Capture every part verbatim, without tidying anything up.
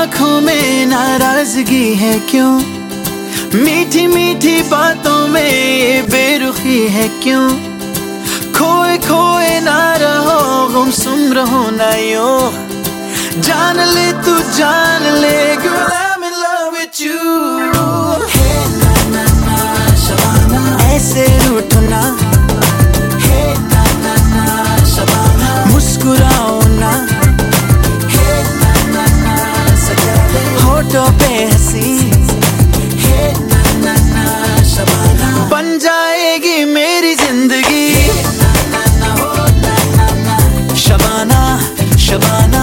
आंखों में नाराजगी है क्यों, मीठी मीठी बातों में ये बेरुखी है क्यों। खोए खोए ना रहो, गुमसुम रहो ना यूं, जान ले तू जान ले, girl I'm in love with you। Hey ना ना ना शबाना, ऐसे रूठो ना, hey ना ना ना शबाना, मुस्कुराओ ना, hey ना ना ना सजा ले होठों पे हंसी, hey ना ना ना शबाना, बन जाएगी मेरी जिंदगी, hey ना ना ना हो ना ना ना शबाना शबाना,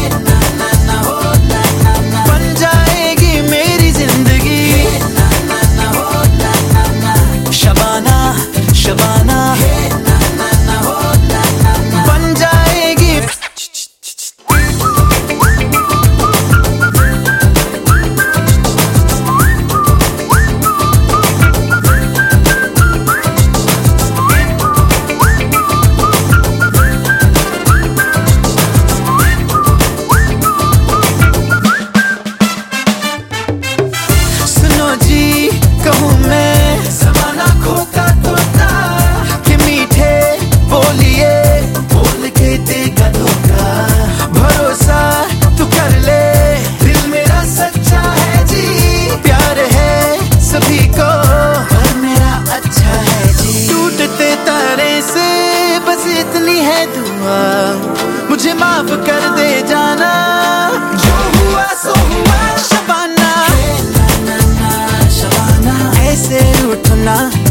कहूँ मैं ज़माना खोता तोता, कि मीठे बोलिए बोल के देगा धोखा। भरोसा तू कर ले, दिल मेरा सच्चा है जी, प्यार है सभी को पर मेरा अच्छा है जी। टूटते तारे से बस इतनी है दुआ, मुझे माफ कर दे जाना, जो हुआ सो हुआ शबाना, ऐसे रूठना।